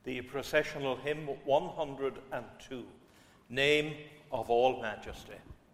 the processional hymn 102, Name of All Majesty.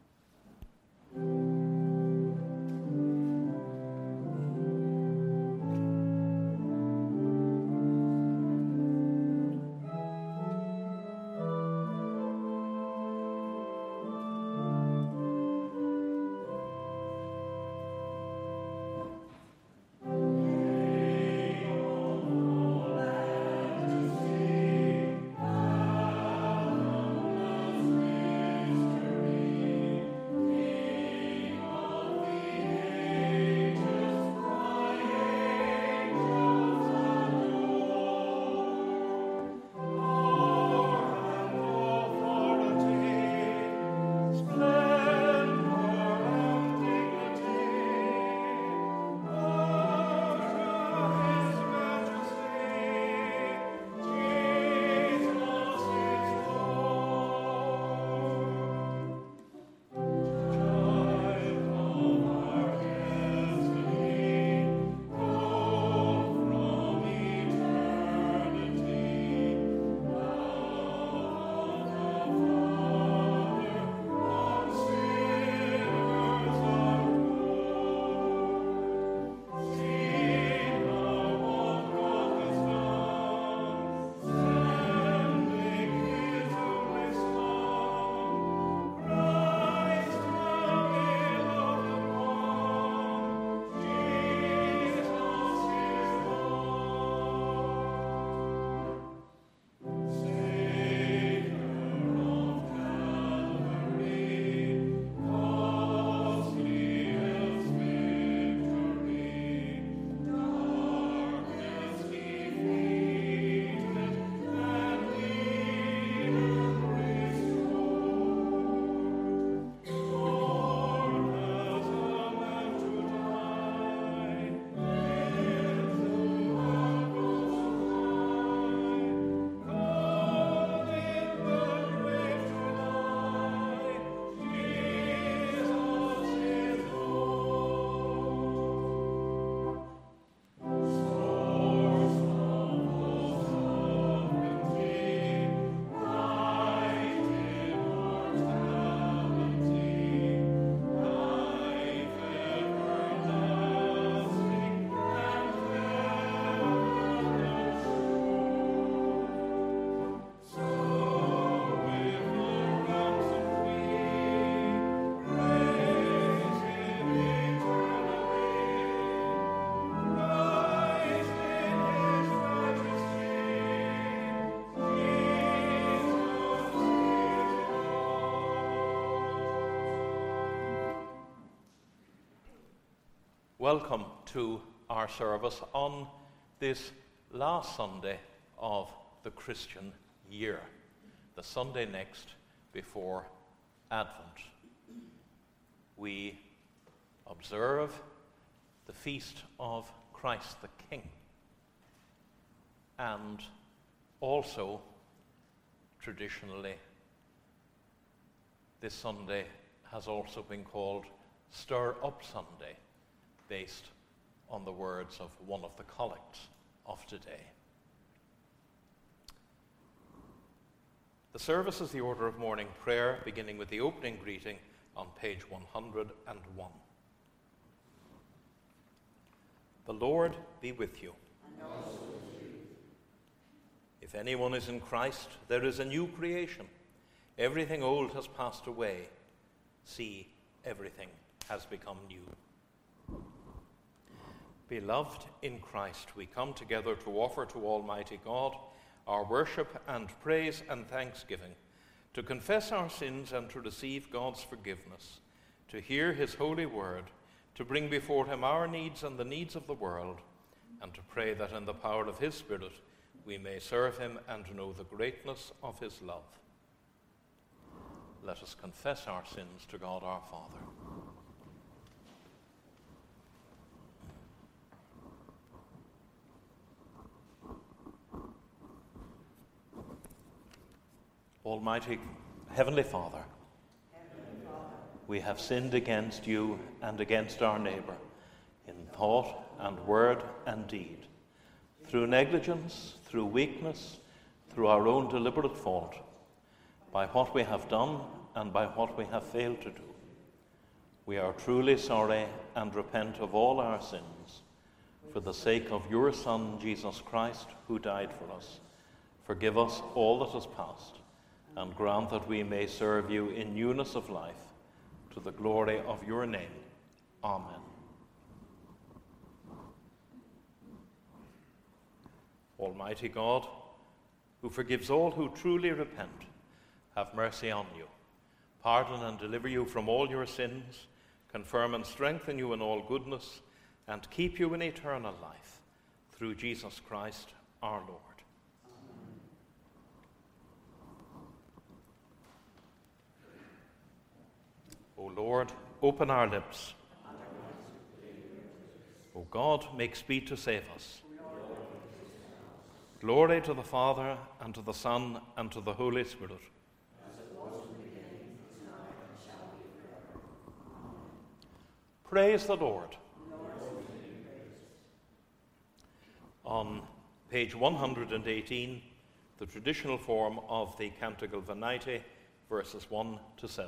Welcome to our service on this last Sunday of the Christian year, the Sunday next before Advent. We observe the feast of Christ the King, and also traditionally this Sunday has also been called Stir Up Sunday, based on the words of one of the collects of today. The service is the order of morning prayer, beginning with the opening greeting on page 101. The Lord be with you. And also with you. If anyone is in Christ, there is a new creation. Everything old has passed away. See, everything has become new. Beloved in Christ, we come together to offer to Almighty God our worship and praise and thanksgiving, to confess our sins and to receive God's forgiveness, to hear his holy word, to bring before him our needs and the needs of the world, and to pray that in the power of his Spirit we may serve him and know the greatness of his love. Let us confess our sins to God our Father. Almighty Heavenly Father, we have sinned against you and against our neighbour in thought and word and deed, through negligence, through weakness, through our own deliberate fault, by what we have done and by what we have failed to do. We are truly sorry and repent of all our sins. For the sake of your Son, Jesus Christ, who died for us, forgive us all that is past, and grant that we may serve you in newness of life, to the glory of your name. Amen. Almighty God, who forgives all who truly repent, have mercy on you, pardon and deliver you from all your sins, confirm and strengthen you in all goodness, and keep you in eternal life, through Jesus Christ our Lord. O Lord, open our lips. O God, make speed to save us. Glory to the Father, and to the Son, and to the Holy Spirit. Praise the Lord. On page 118, the traditional form of the Canticle Venite, verses 1 to 7.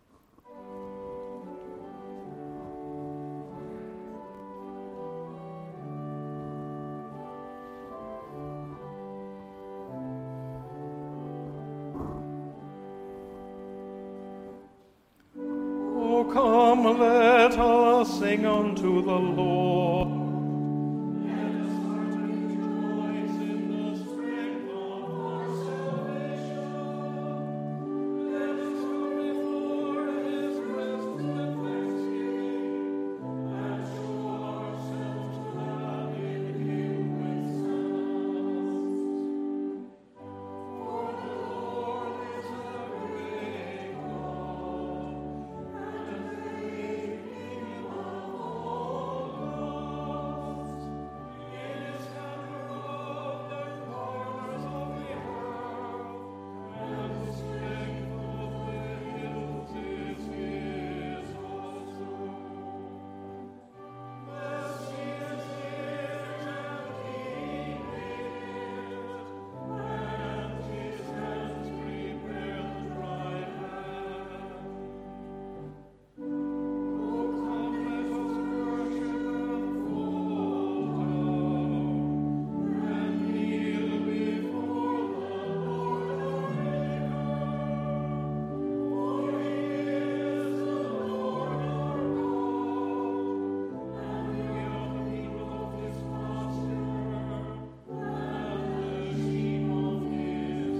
Come, let us sing unto the Lord. Let us heartily rejoice in the strength of our salvation. Let us come before his presence with thanksgiving, and show ourselves glad in him with songs. For the Lord is a great God, and the King of all gods. In his hand are the corners of the earth, and the strength of the hills is his also. The sea is his, and he made it, and his hands prepared the dry land. O come, let us worship and fall down, and kneel before the Lord our Maker. For he is the Lord our God, and we are the people of his pasture, and the sheep of his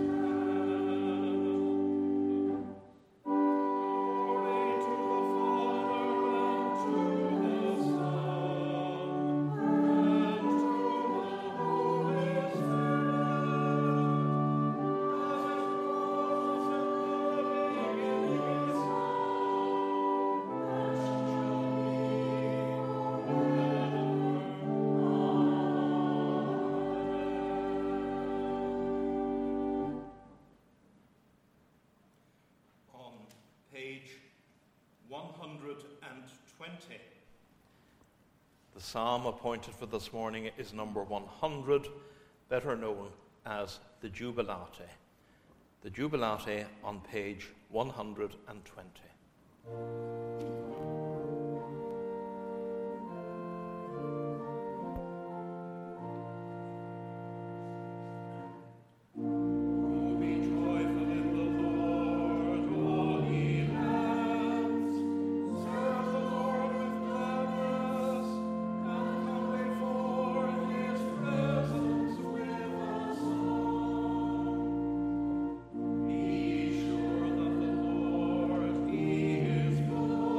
hand. Glory to the Father, and to the Son, and to the Holy Spirit, as it was in the beginning, is now, and shall be forever. On page 120, the psalm appointed for this morning is number 100, better known as the Jubilate. The Jubilate on page 120. Oh, be joyful in the Lord, all ye lands. Serve the Lord with gladness, and come before his presence with a song. Be sure that the Lord, he is good.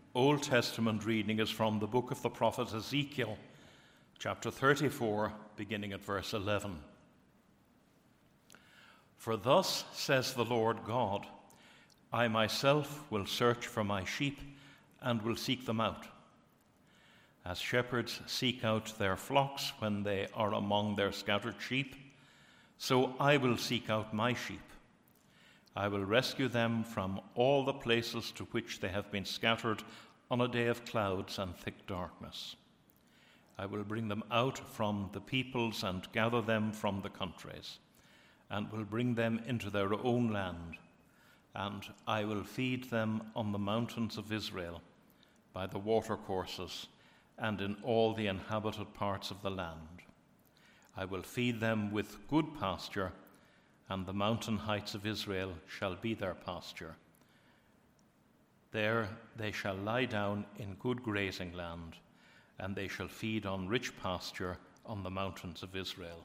Old Testament reading is from the book of the prophet Ezekiel, chapter 34, beginning at verse 11. For thus says the Lord God, I myself will search for my sheep and will seek them out. As shepherds seek out their flocks when they are among their scattered sheep, so I will seek out my sheep. I will rescue them from all the places to which they have been scattered on a day of clouds and thick darkness. I will bring them out from the peoples and gather them from the countries, and will bring them into their own land, and I will feed them on the mountains of Israel, by the watercourses, and in all the inhabited parts of the land. I will feed them with good pasture, and the mountain heights of Israel shall be their pasture. There they shall lie down in good grazing land, and they shall feed on rich pasture on the mountains of Israel.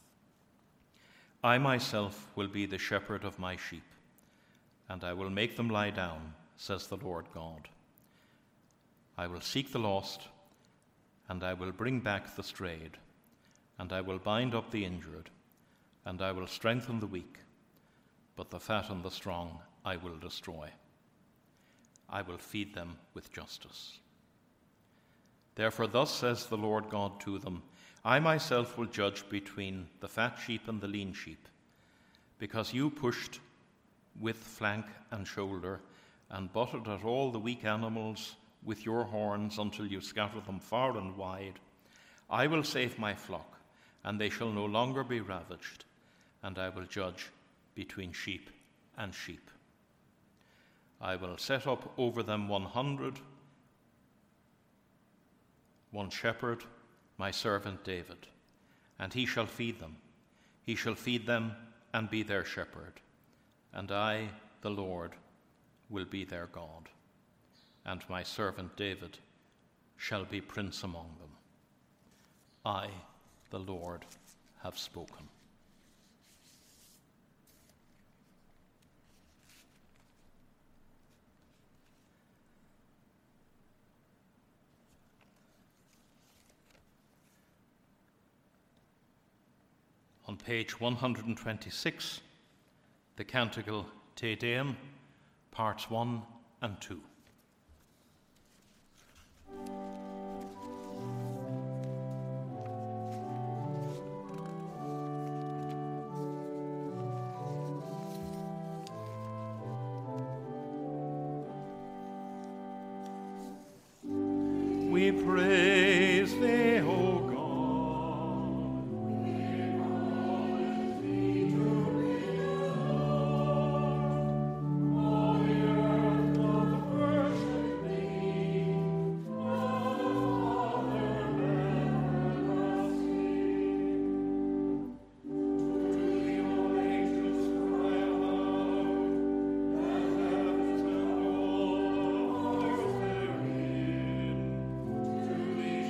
I myself will be the shepherd of my sheep, and I will make them lie down, says the Lord God. I will seek the lost, and I will bring back the strayed, and I will bind up the injured, and I will strengthen the weak, but the fat and the strong I will destroy. I will feed them with justice. Therefore thus says the Lord God to them, I myself will judge between the fat sheep and the lean sheep, because you pushed with flank and shoulder, and butted at all the weak animals with your horns until you scatter them far and wide. I will save my flock, and they shall no longer be ravaged, and I will judge between sheep and sheep. I will set up over them 100, one shepherd, my servant David, and he shall feed them. He shall feed them and be their shepherd. And I, the Lord, will be their God, and my servant David shall be prince among them. I, the Lord, have spoken. On page 126, the Canticle Te Deum, parts 1 and 2. We praise thee, O God. To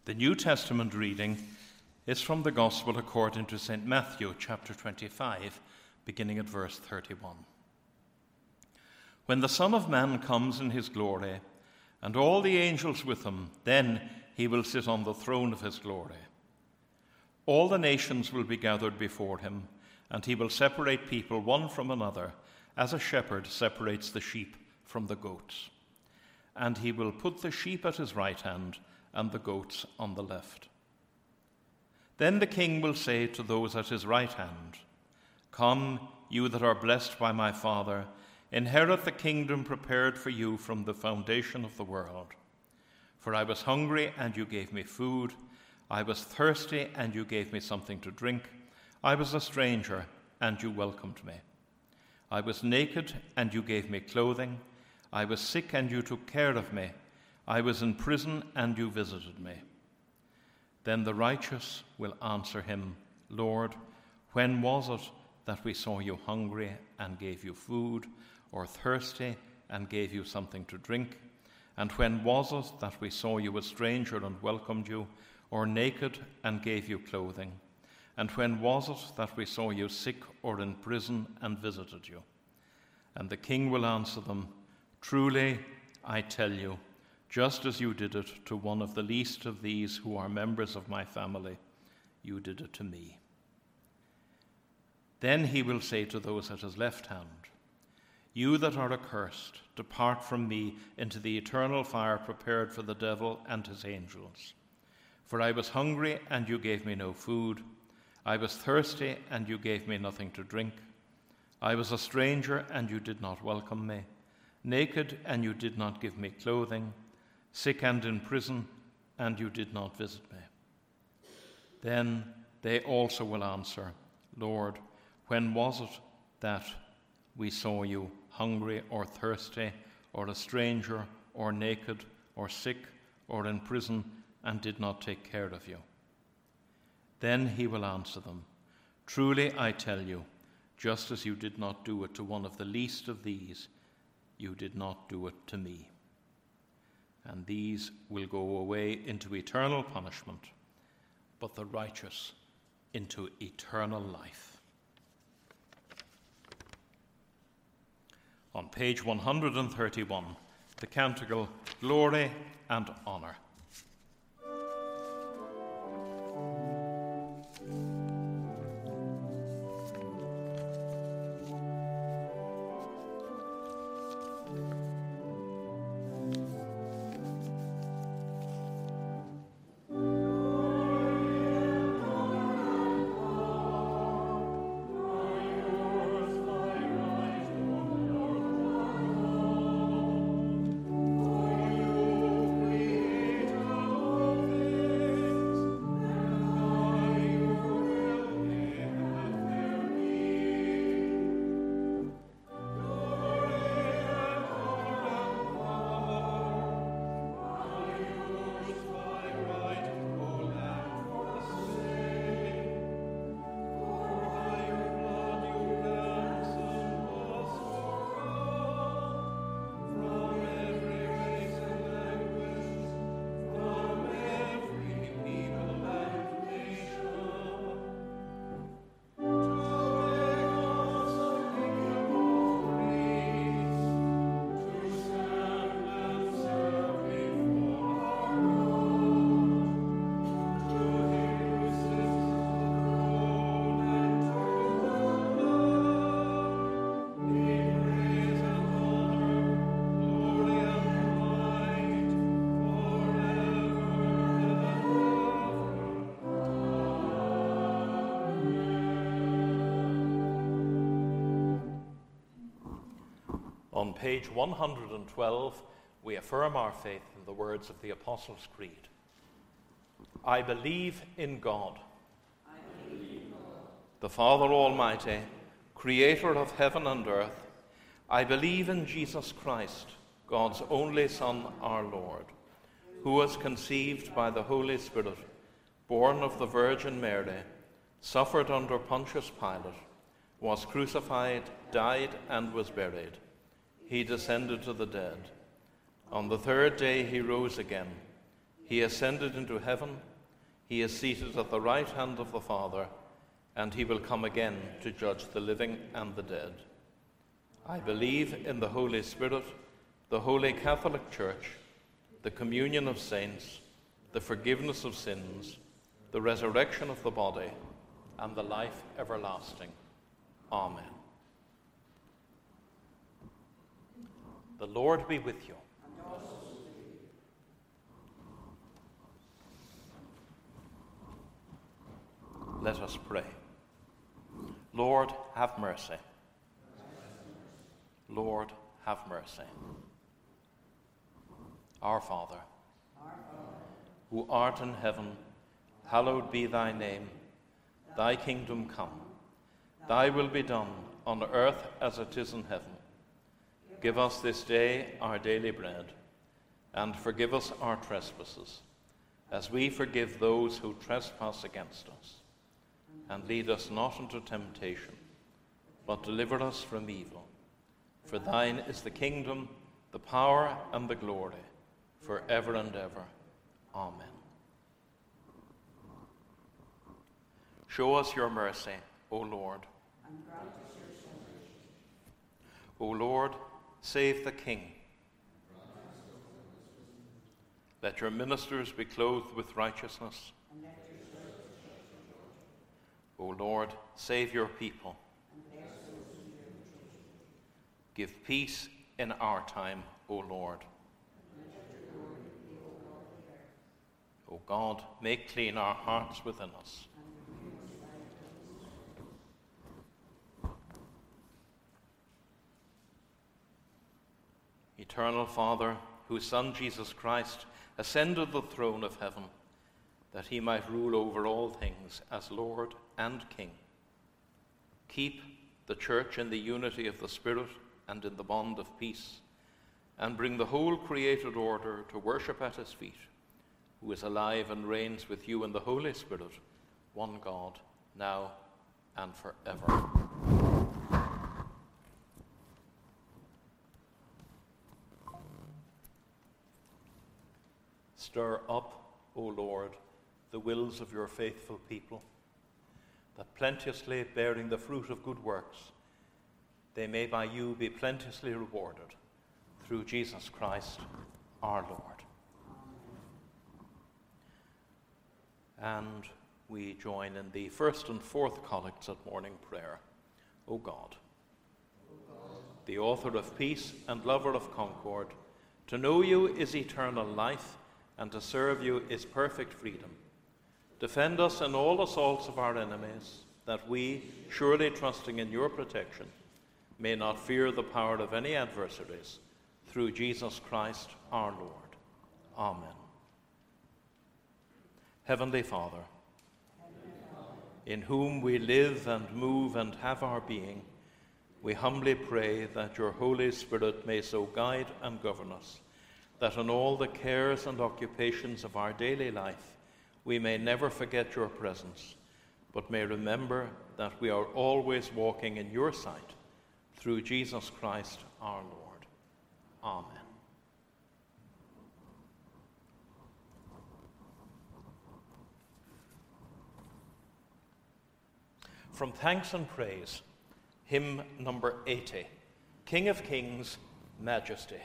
The New Testament reading is from the Gospel according to St. Matthew, chapter 25, beginning at verse 31. When the Son of Man comes in his glory, and all the angels with him, then he will sit on the throne of his glory. All the nations will be gathered before him, and he will separate people one from another, as a shepherd separates the sheep from the goats. And he will put the sheep at his right hand, and the goats on the left. Then the king will say to those at his right hand, "Come, you that are blessed by my Father, inherit the kingdom prepared for you from the foundation of the world. For I was hungry, and you gave me food. I was thirsty, and you gave me something to drink. I was a stranger, and you welcomed me. I was naked, and you gave me clothing. I was sick, and you took care of me. I was in prison, and you visited me." Then the righteous will answer him, "Lord, when was it that we saw you hungry and gave you food, or thirsty and gave you something to drink? And when was it that we saw you a stranger and welcomed you, or naked and gave you clothing? And when was it that we saw you sick or in prison and visited you?" And the king will answer them, "Truly, I tell you, just as you did it to one of the least of these who are members of my family, you did it to me." Then he will say to those at his left hand, "You that are accursed, depart from me into the eternal fire prepared for the devil and his angels. For I was hungry, and you gave me no food. I was thirsty, and you gave me nothing to drink. I was a stranger, and you did not welcome me. Naked, and you did not give me clothing. Sick and in prison, and you did not visit me." Then they also will answer, "Lord, when was it that we saw you hungry or thirsty, or a stranger, or naked, or sick, or in prison, and did not take care of you?" Then he will answer them, "Truly I tell you, just as you did not do it to one of the least of these, you did not do it to me." And these will go away into eternal punishment, but the righteous into eternal life. On page 131, the canticle, "Glory and Honour." On page 112, we affirm our faith in the words of the Apostles' Creed. I believe in God, the Father Almighty, creator of heaven and earth. I believe in Jesus Christ, God's only Son, our Lord, who was conceived by the Holy Spirit, born of the Virgin Mary, suffered under Pontius Pilate, was crucified, died, and was buried. He descended to the dead. On the third day he rose again. He ascended into heaven. He is seated at the right hand of the Father, and he will come again to judge the living and the dead. I believe in the Holy Spirit, the Holy Catholic Church, the communion of saints, the forgiveness of sins, the resurrection of the body, and the life everlasting. Amen. The Lord be with you. Let us pray. Lord, have mercy. Lord, have mercy. Our Father, who art in heaven, hallowed be thy name. Thy kingdom come. Thy will be done on earth as it is in heaven. Give us this day our daily bread, and forgive us our trespasses, as we forgive those who trespass against us. And lead us not into temptation, but deliver us from evil. For thine is the kingdom, the power, and the glory, forever and ever. Amen. Show us your mercy, O Lord. O Lord, save the King. Let your ministers be clothed with righteousness. O Lord, save your people. Give peace in our time, O Lord. O God, make clean our hearts within us. Eternal Father, whose Son Jesus Christ ascended the throne of heaven, that he might rule over all things as Lord and King. Keep the Church in the unity of the Spirit and in the bond of peace, and bring the whole created order to worship at his feet, who is alive and reigns with you in the Holy Spirit, one God, now and forever. Stir up, O Lord, the wills of your faithful people, that plenteously bearing the fruit of good works, they may by you be plenteously rewarded, through Jesus Christ our Lord. And we join in the first and fourth collects at morning prayer. O God, the author of peace and lover of concord, to know you is eternal life, and to serve you is perfect freedom. Defend us in all assaults of our enemies, that we, surely trusting in your protection, may not fear the power of any adversaries, through Jesus Christ our Lord. Amen. Heavenly Father, in whom we live and move and have our being, we humbly pray that your Holy Spirit may so guide and govern us, that in all the cares and occupations of our daily life we may never forget your presence, but may remember that we are always walking in your sight, through Jesus Christ our Lord. Amen. From Thanks and Praise, hymn number 80, King of Kings, Majesty.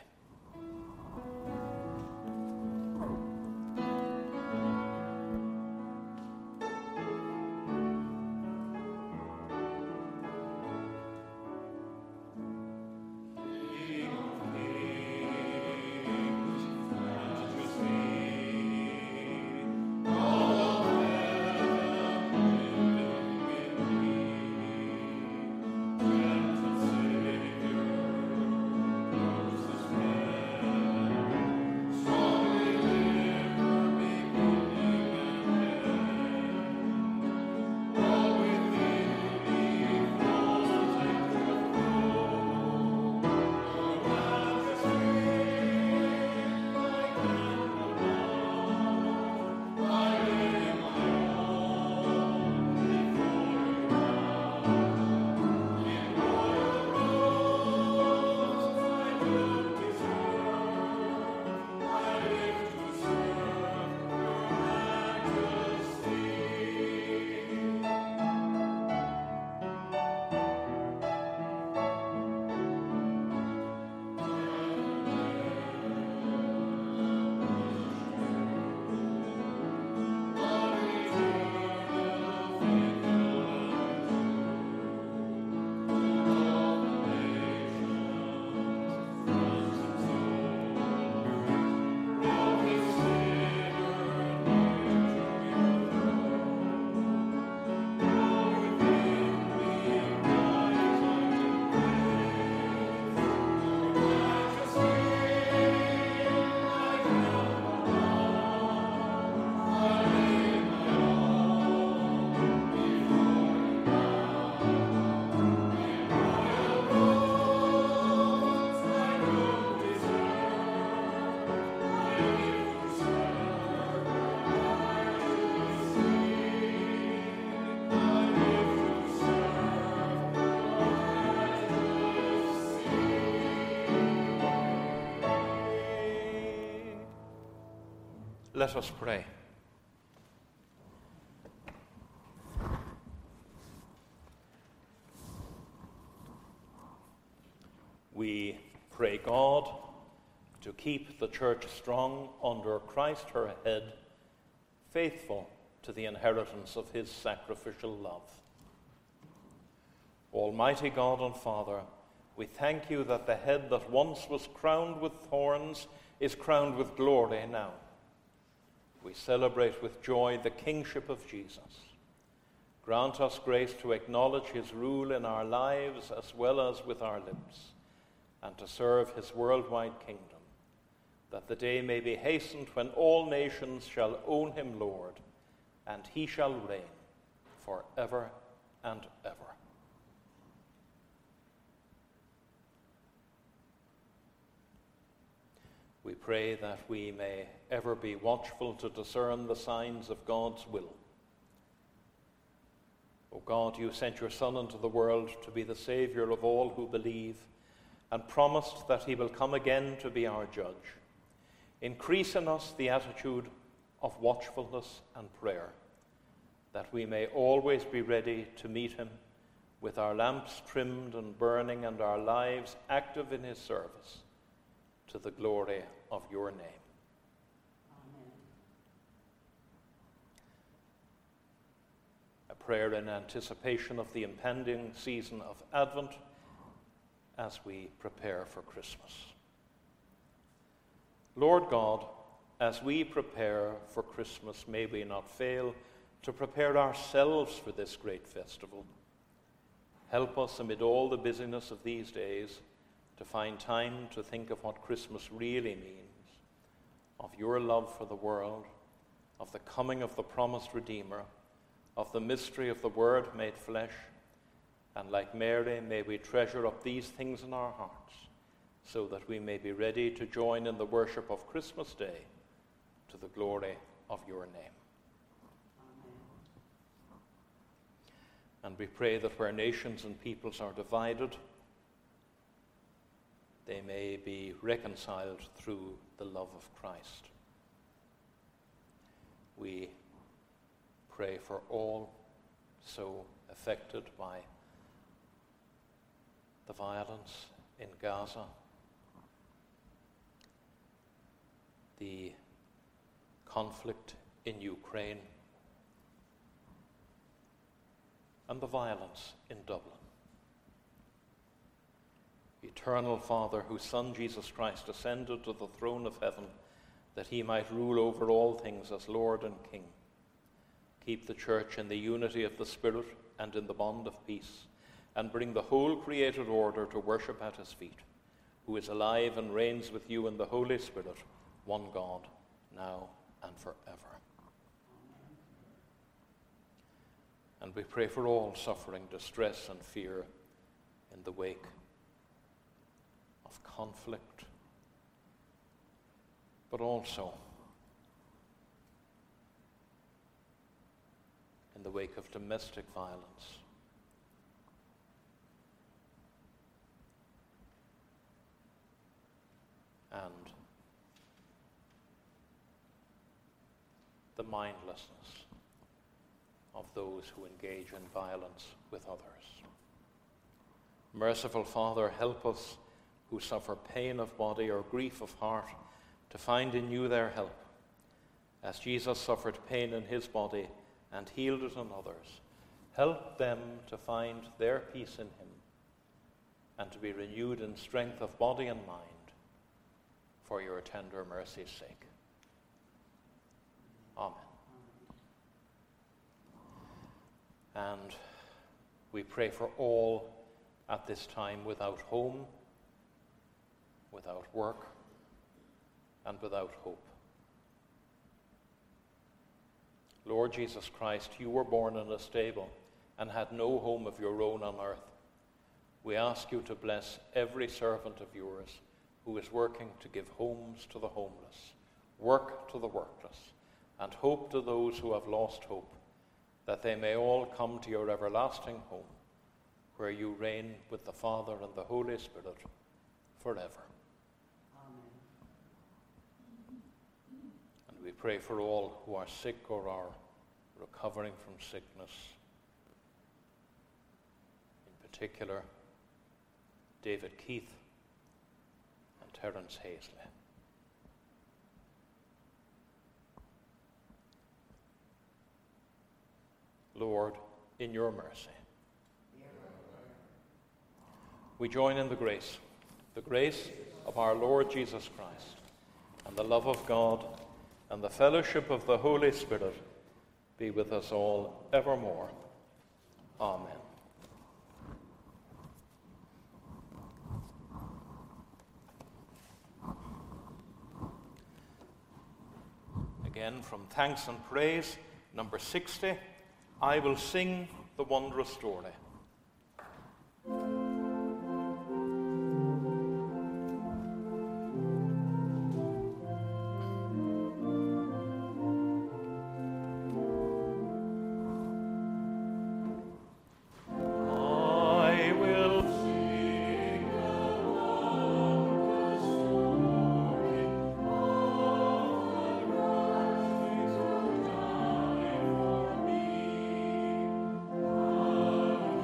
Savior, Let us pray. We pray God to keep the church strong under Christ her head, faithful to the inheritance of his sacrificial love. Almighty God and Father, we thank you that the head that once was crowned with thorns is crowned with glory now. We celebrate with joy the kingship of Jesus. Grant us grace to acknowledge his rule in our lives as well as with our lips, and to serve his worldwide kingdom, that the day may be hastened when all nations shall own him Lord, and he shall reign forever and ever. We pray that we may ever be watchful to discern the signs of God's will. O God, you sent your Son into the world to be the Saviour of all who believe, and promised that he will come again to be our judge. Increase in us the attitude of watchfulness and prayer, that we may always be ready to meet him with our lamps trimmed and burning and our lives active in his service, to the glory of your name. Amen. A prayer in anticipation of the impending season of Advent as we prepare for Christmas. Lord God, as we prepare for Christmas, may we not fail to prepare ourselves for this great festival. Help us amid all the busyness of these days to find time to think of what Christmas really means, of your love for the world, of the coming of the promised Redeemer, of the mystery of the Word made flesh, and like Mary, may we treasure up these things in our hearts, so that we may be ready to join in the worship of Christmas Day to the glory of your name. Amen. And we pray that where nations and peoples are divided, they may be reconciled through the love of Christ. We pray for all so affected by the violence in Gaza, the conflict in Ukraine, and the violence in Dublin. Eternal Father, whose Son Jesus Christ ascended to the throne of heaven that he might rule over all things as Lord and King, keep the church in the unity of the Spirit and in the bond of peace, and bring the whole created order to worship at his feet, who is alive and reigns with you in the Holy Spirit, one God, now and forever. And we pray for all suffering, distress, and fear in the wake of conflict, but also in the wake of domestic violence. And the mindlessness of those who engage in violence with others. Merciful Father, help us who suffer pain of body or grief of heart to find in you their help. As Jesus suffered pain in his body and healed it in others, help them to find their peace in him and to be renewed in strength of body and mind for your tender mercy's sake. Amen. And we pray for all at this time without home, without work, and without hope. Lord Jesus Christ, you were born in a stable and had no home of your own on earth. We ask you to bless every servant of yours who is working to give homes to the homeless, work to the workless, and hope to those who have lost hope, that they may all come to your everlasting home, where you reign with the Father and the Holy Spirit forever. Amen. And We pray for all who are sick or are recovering from sickness. In particular, David Keith and Terence Hazley. Lord, in your mercy, we join in the grace of our Lord Jesus Christ, and the love of God, and the fellowship of the Holy Spirit be with us all evermore. Amen. Again, from Thanks and Praise, number 60, I will sing the wondrous story. I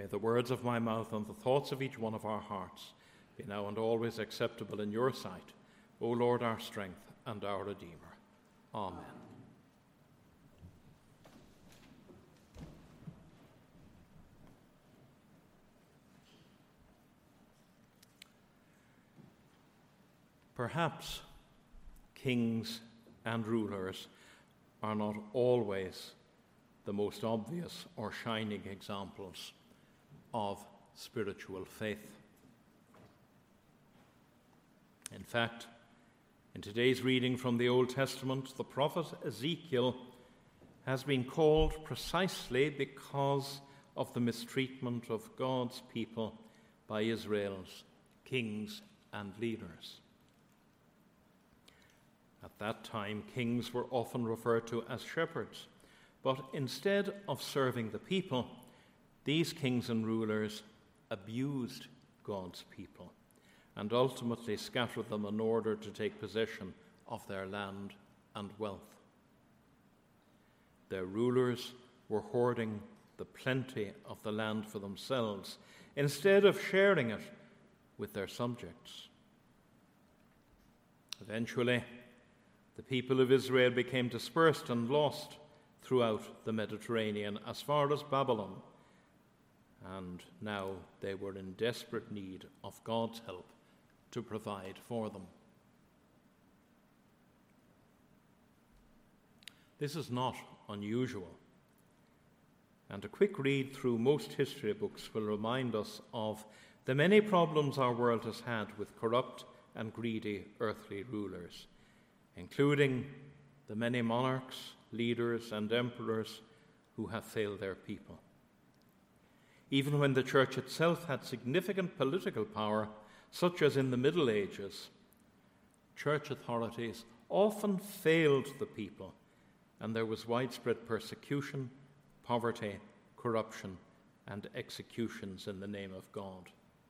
May the words of my mouth and the thoughts of each one of our hearts be now and always acceptable in your sight, O Lord, our strength and our Redeemer. Amen. Perhaps kings and rulers are not always the most obvious or shining examples of spiritual faith. In fact, in today's reading from the Old Testament, the prophet Ezekiel has been called precisely because of the mistreatment of God's people by Israel's kings and leaders. At that time, kings were often referred to as shepherds, but instead of serving the people, these kings and rulers abused God's people and ultimately scattered them in order to take possession of their land and wealth. Their rulers were hoarding the plenty of the land for themselves instead of sharing it with their subjects. Eventually, the people of Israel became dispersed and lost throughout the Mediterranean as far as Babylon, and now they were in desperate need of God's help to provide for them. This is not unusual, and a quick read through most history books will remind us of the many problems our world has had with corrupt and greedy earthly rulers, including the many monarchs, leaders, and emperors who have failed their people. Even when the church itself had significant political power, such as in the Middle Ages, church authorities often failed the people, and there was widespread persecution, poverty, corruption, and executions in the name of God.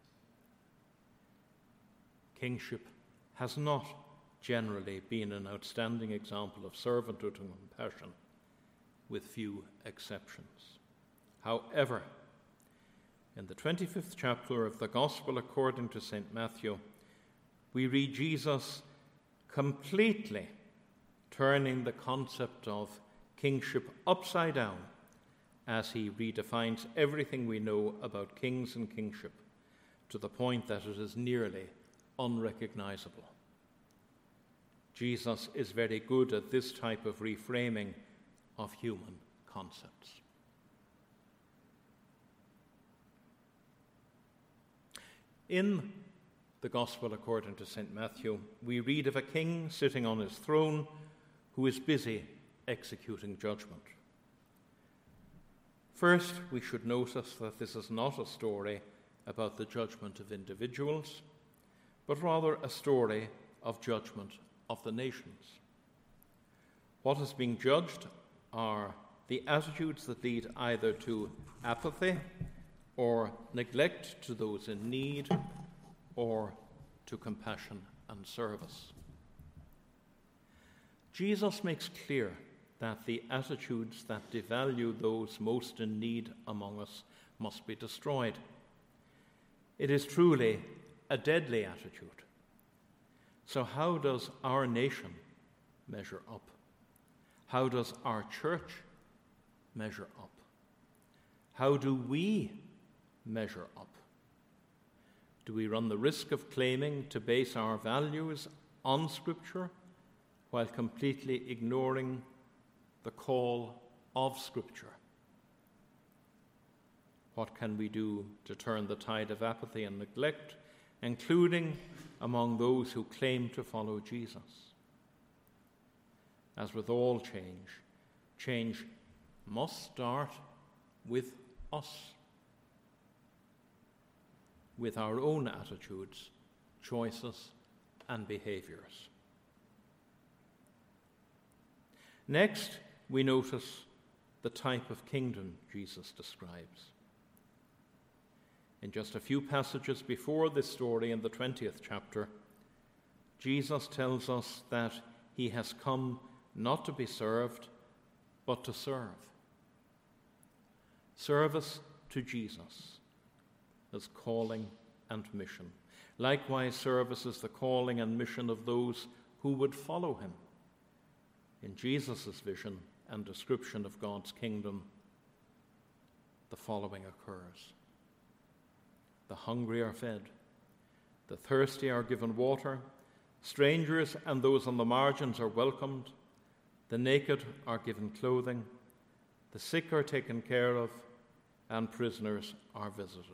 Kingship has not generally been an outstanding example of servanthood and compassion, with few exceptions. However, in the 25th chapter of the Gospel according to St. Matthew, we read Jesus completely turning the concept of kingship upside down as he redefines everything we know about kings and kingship to the point that it is nearly unrecognizable. Jesus is very good at this type of reframing of human concepts. In the Gospel according to St. Matthew, we read of a king sitting on his throne who is busy executing judgment. First, we should notice that this is not a story about the judgment of individuals, but rather a story of judgment of the nations. What is being judged are the attitudes that lead either to apathy or neglect to those in need or to compassion and service. Jesus makes clear that the attitudes that devalue those most in need among us must be destroyed. It is truly a deadly attitude. So how does our nation measure up? How does our church measure up? How do we measure up? Do we run the risk of claiming to base our values on Scripture while completely ignoring the call of Scripture? What can we do to turn the tide of apathy and neglect, including among those who claim to follow Jesus? As with all change, change must start with us, with our own attitudes, choices, and behaviors. Next, we notice the type of kingdom Jesus describes. In just a few passages before this story in the 20th chapter, Jesus tells us that he has come not to be served, but to serve. Service to Jesus his calling and mission. Likewise, service is the calling and mission of those who would follow him. In Jesus' vision and description of God's kingdom, the following occurs. The hungry are fed, the thirsty are given water, strangers and those on the margins are welcomed, the naked are given clothing, the sick are taken care of, and prisoners are visited.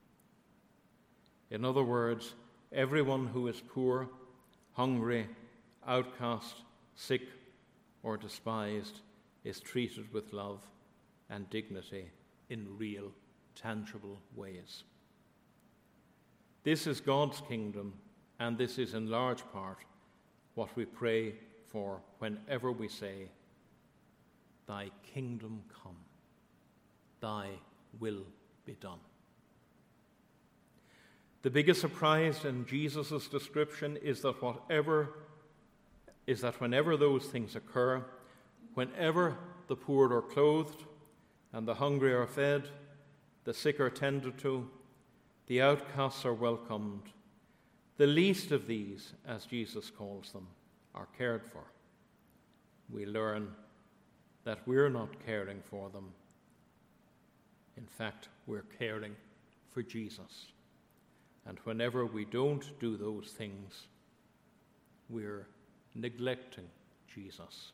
In other words, everyone who is poor, hungry, outcast, sick, or despised is treated with love and dignity in real, tangible ways. This is God's kingdom, and this is in large part what we pray for whenever we say, "Thy kingdom come, thy will be done." The biggest surprise in Jesus' description is that whenever those things occur, whenever the poor are clothed and the hungry are fed, the sick are tended to, the outcasts are welcomed, the least of these, as Jesus calls them, are cared for, we learn that we're not caring for them. In fact, we're caring for Jesus. And whenever we don't do those things, we're neglecting Jesus.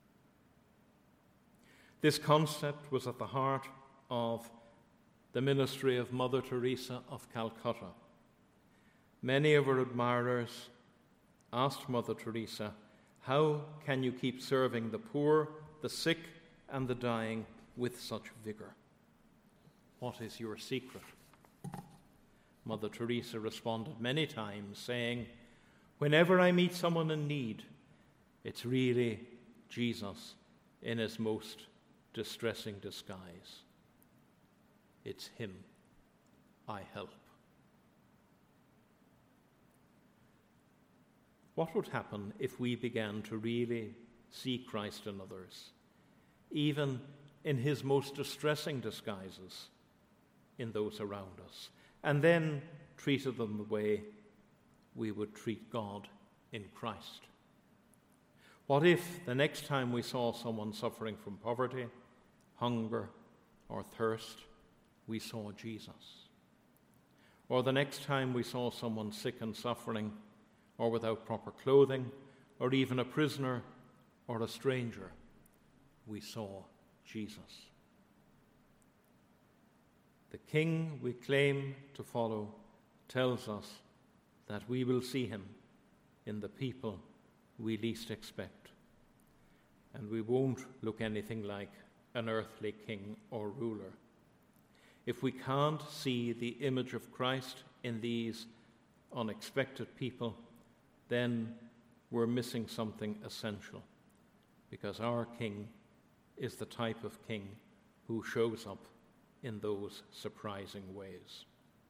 This concept was at the heart of the ministry of Mother Teresa of Calcutta. Many of her admirers asked Mother Teresa, "How can you keep serving the poor, the sick, and the dying with such vigor? What is your secret?" Mother Teresa responded many times, saying, "Whenever I meet someone in need, it's really Jesus in his most distressing disguise. It's him I help." What would happen if we began to really see Christ in others, even in his most distressing disguises, in those around us, and then treated them the way we would treat God in Christ? What if the next time we saw someone suffering from poverty, hunger, or thirst, we saw Jesus? Or the next time we saw someone sick and suffering, or without proper clothing, or even a prisoner or a stranger, we saw Jesus? The King we claim to follow tells us that we will see him in the people we least expect, and we won't look anything like an earthly king or ruler. If we can't see the image of Christ in these unexpected people, then we're missing something essential, because our King is the type of king who shows up in those surprising ways.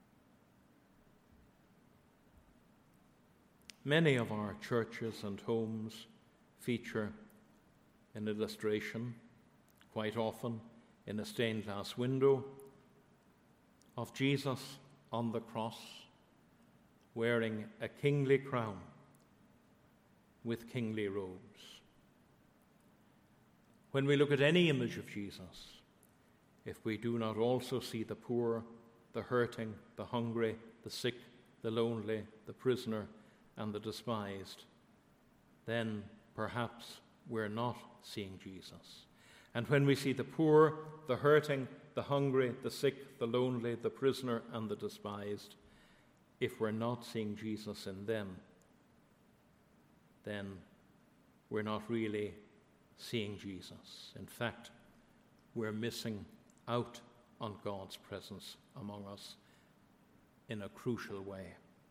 Many of our churches and homes feature an illustration, quite often in a stained glass window, of Jesus on the cross wearing a kingly crown with kingly robes. When we look at any image of Jesus, if we do not also see the poor, the hurting, the hungry, the sick, the lonely, the prisoner, and the despised, then perhaps we're not seeing Jesus. And when we see the poor, the hurting, the hungry, the sick, the lonely, the prisoner, and the despised, if we're not seeing Jesus in them, then we're not really seeing Jesus. In fact, we're missing out on God's presence among us in a crucial way.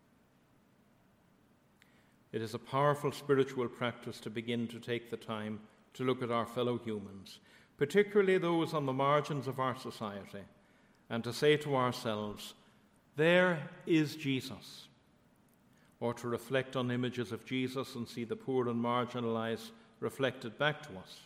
It is a powerful spiritual practice to begin to take the time to look at our fellow humans, particularly those on the margins of our society, and to say to ourselves, "There is Jesus," or to reflect on images of Jesus and see the poor and marginalized reflected back to us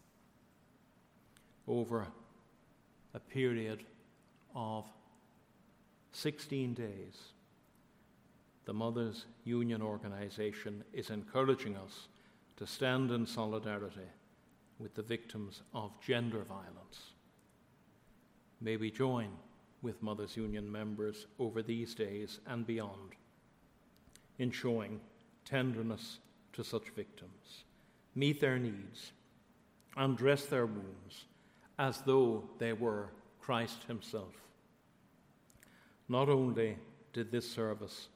over a period of 16 days, the Mothers Union Organization is encouraging us to stand in solidarity with the victims of gender violence. May we join with Mothers Union members over these days and beyond in showing tenderness to such victims, meet their needs, and dress their wounds as though they were Christ himself. Not only did this service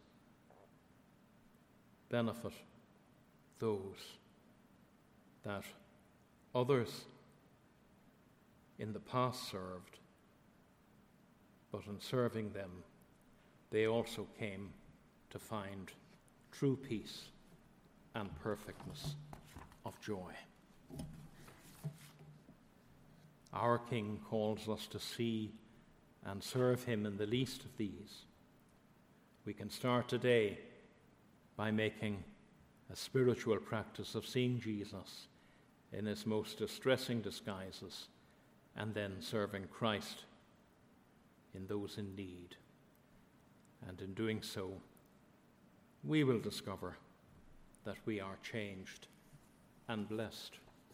benefit those that others in the past served, but in serving them, they also came to find true peace and perfectness of joy. Our King calls us to see and serve him in the least of these. We can start today by making a spiritual practice of seeing Jesus in his most distressing disguises and then serving Christ in those in need. And in doing so, we will discover that we are changed and blessed.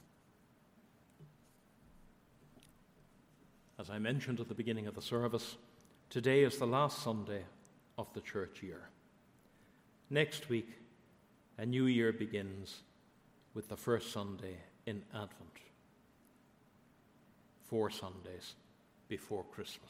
As I mentioned at the beginning of the service, today is the last Sunday of the church year. Next week, a new year begins with the first Sunday in Advent, 4 Sundays before Christmas.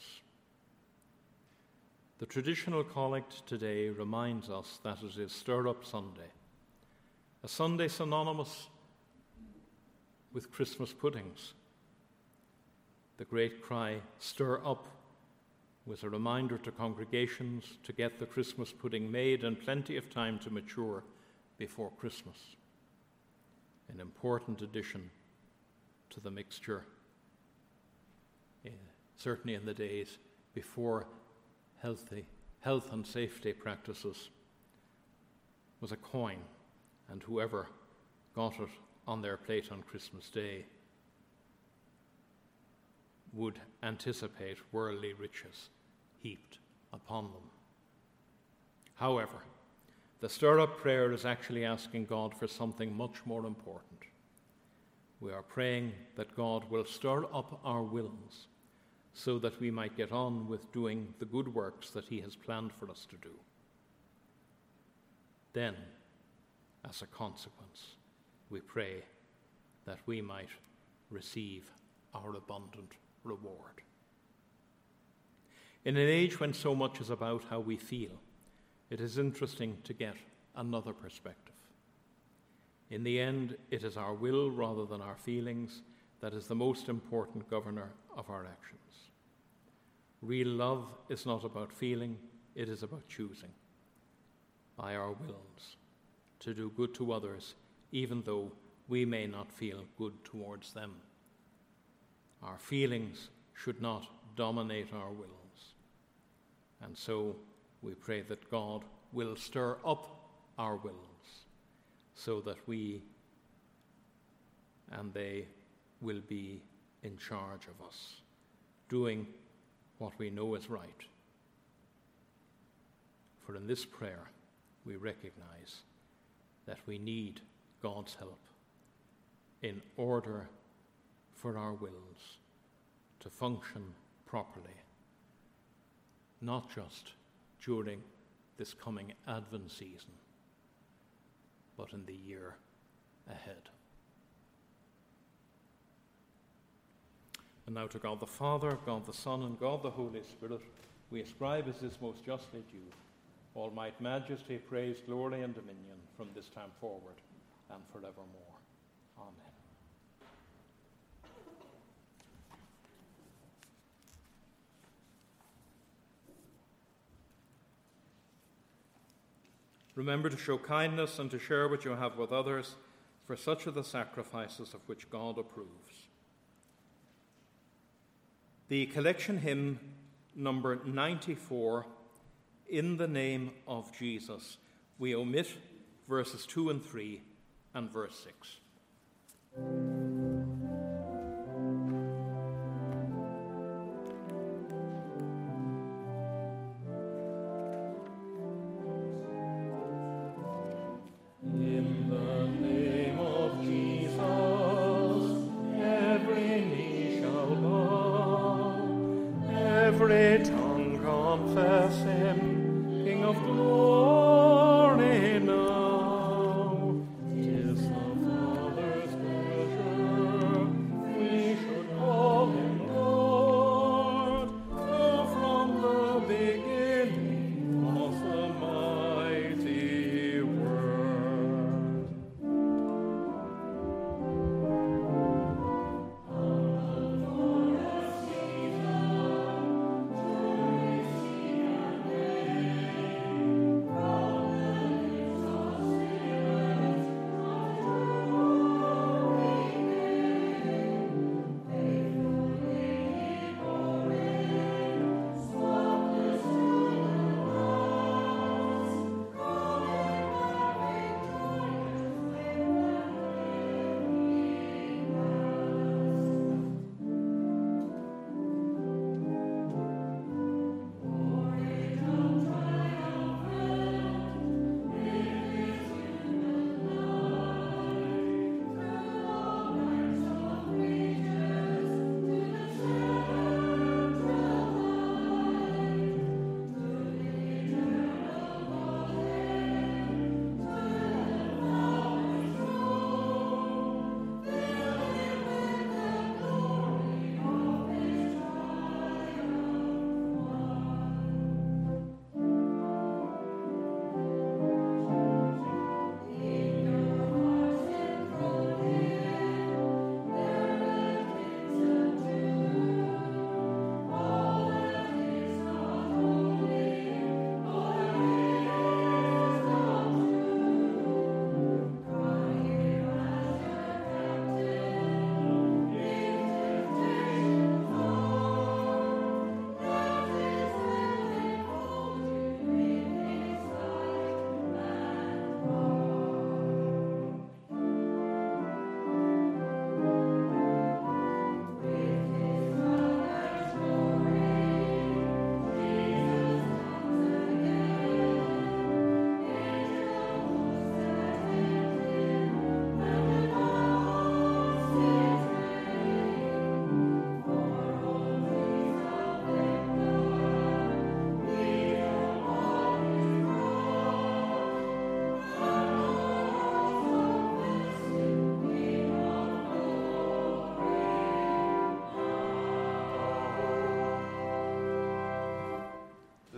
The traditional collect today reminds us that it is Stir Up Sunday, a Sunday synonymous with Christmas puddings. The great cry, "Stir up," was a reminder to congregations to get the Christmas pudding made and plenty of time to mature before Christmas. An important addition to the mixture, certainly in the days before health and safety practices, was a coin, and whoever got it on their plate on Christmas Day would anticipate worldly riches heaped upon them. However, the stir-up prayer is actually asking God for something much more important. We are praying that God will stir up our wills so that we might get on with doing the good works that he has planned for us to do. Then, as a consequence, we pray that we might receive our abundant reward. In an age when so much is about how we feel, it is interesting to get another perspective. In the end, it is our will rather than our feelings that is the most important governor of our actions. Real love is not about feeling, it is about choosing by our wills to do good to others, even though we may not feel good towards them. Our feelings should not dominate our wills. And so we pray that God will stir up our wills so that we and they will be in charge of us, doing what we know is right. For in this prayer, we recognize that we need God's help in order for our wills to function properly, not just during this coming Advent season, but in the year ahead. And now to God the Father, God the Son, and God the Holy Spirit, we ascribe as is most justly due all might, majesty, praise, glory, and dominion from this time forward and forevermore. Amen. Remember to show kindness and to share what you have with others, for such are the sacrifices of which God approves. The collection hymn number 94, In the Name of Jesus. We omit verses 2 and 3 and verse 6.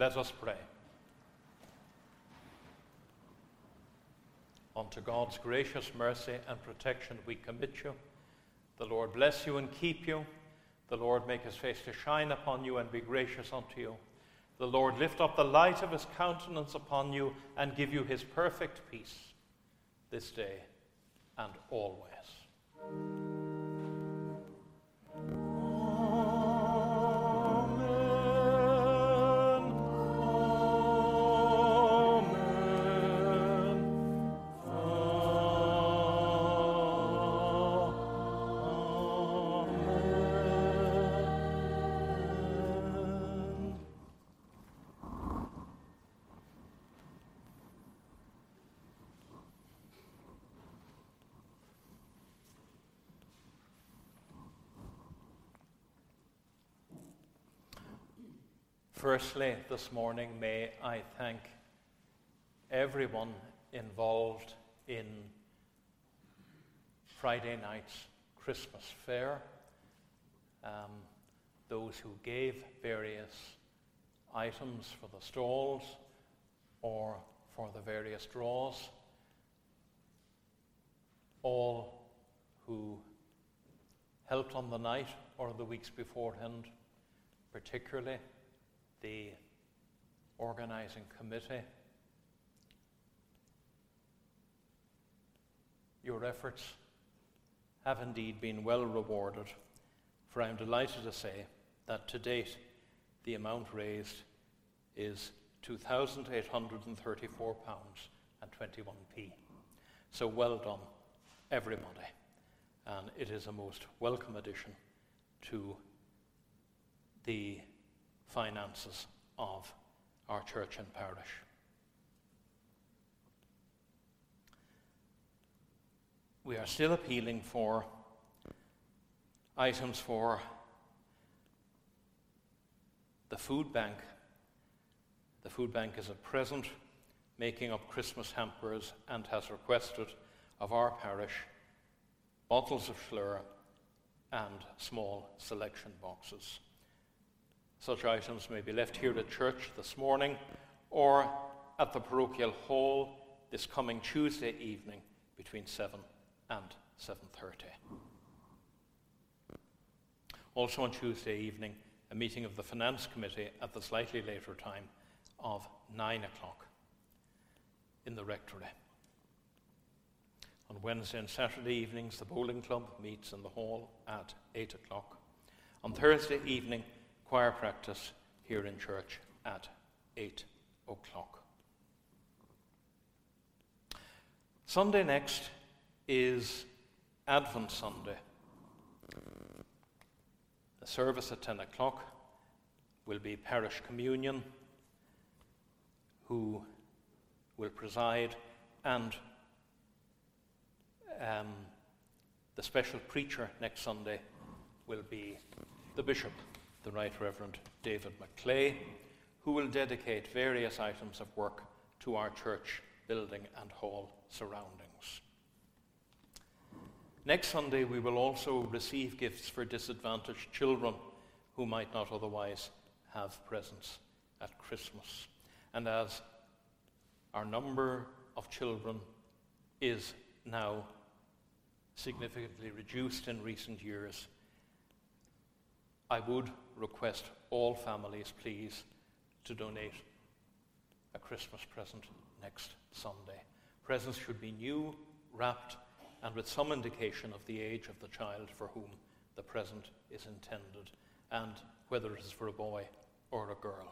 Let us pray. Unto God's gracious mercy and protection we commit you. The Lord bless you and keep you. The Lord make his face to shine upon you and be gracious unto you. The Lord lift up the light of his countenance upon you and give you his perfect peace this day and always. Firstly, this morning, may I thank everyone involved in Friday night's Christmas fair, those who gave various items for the stalls or for the various draws, all who helped on the night or the weeks beforehand, particularly the organizing committee. Your efforts have indeed been well rewarded, for I am delighted to say that to date the amount raised is £2,834.21. So well done, everybody. And it is a most welcome addition to the finances of our church and parish. We are still appealing for items for the food bank. The food bank is at present making up Christmas hampers and has requested of our parish bottles of Schlur and small selection boxes. Such items may be left here at church this morning or at the parochial hall this coming Tuesday evening between 7 and 7:30. Also on Tuesday evening, a meeting of the Finance Committee at the slightly later time of 9 o'clock in the rectory. On Wednesday and Saturday evenings, the bowling club meets in the hall at 8 o'clock. On Thursday evening, choir practice here in church at 8 o'clock. Sunday next is Advent Sunday. The service at 10 o'clock will be parish communion, who will preside, and the special preacher next Sunday will be the Bishop, the Right Reverend David McClay, who will dedicate various items of work to our church building and hall surroundings. Next Sunday, we will also receive gifts for disadvantaged children who might not otherwise have presents at Christmas. And as our number of children is now significantly reduced in recent years, I would request all families, please, to donate a Christmas present next Sunday. Presents should be new, wrapped, and with some indication of the age of the child for whom the present is intended, and whether it is for a boy or a girl.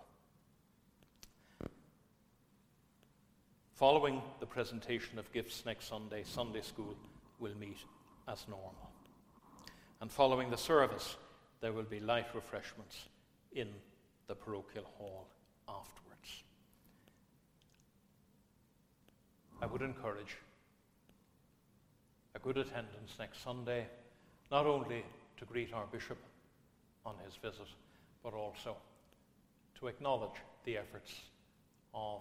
Following the presentation of gifts next Sunday, Sunday school will meet as normal. And following the service, there will be light refreshments in the parochial hall afterwards. I would encourage a good attendance next Sunday, not only to greet our Bishop on his visit, but also to acknowledge the efforts of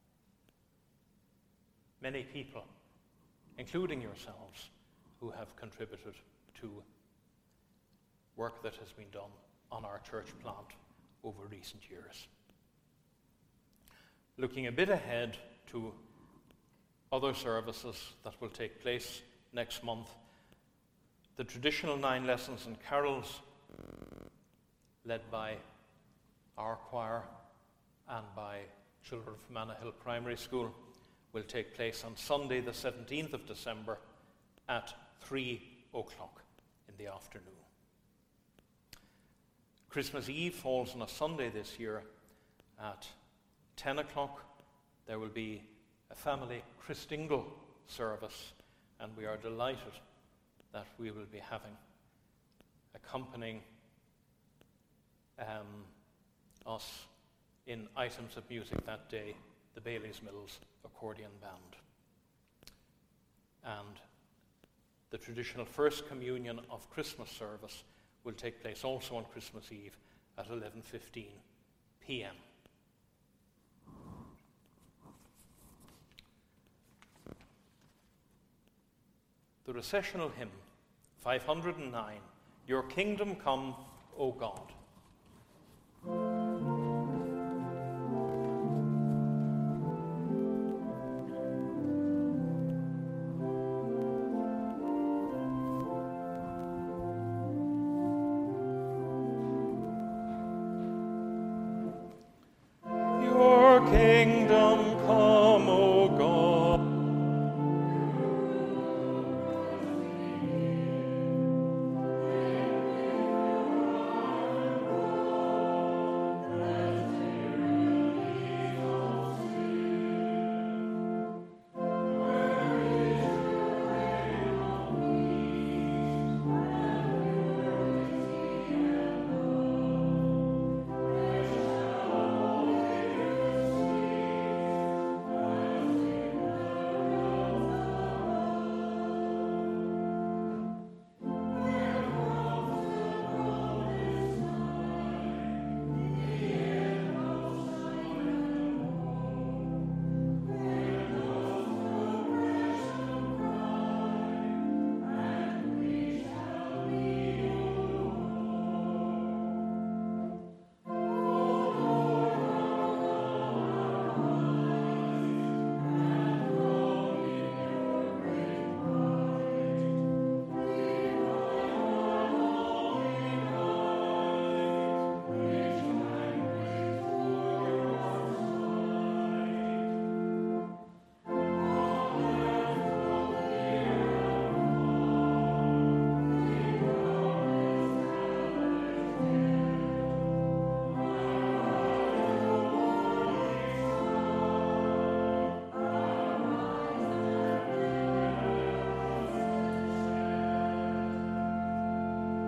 many people, including yourselves, who have contributed to work that has been done on our church plant over recent years. looking a bit ahead to other services that will take place next month. The traditional 9 lessons and carols, led by our choir and by children from Anna Hill Primary School, will take place on Sunday the 17th of December at 3 o'clock in the afternoon. Christmas Eve falls on a Sunday this year at 10 o'clock. There will be a family Christingle service, and we are delighted that we will be having, accompanying us in items of music that day, the Bailey's Mills Accordion Band. And the traditional First Communion of Christmas service will take place also on Christmas Eve at 11:15 p.m. The recessional hymn, 509, Your Kingdom Come, O God. Your kingdom come, O God.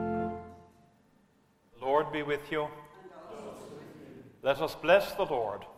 Lord be with you. Let us bless the Lord.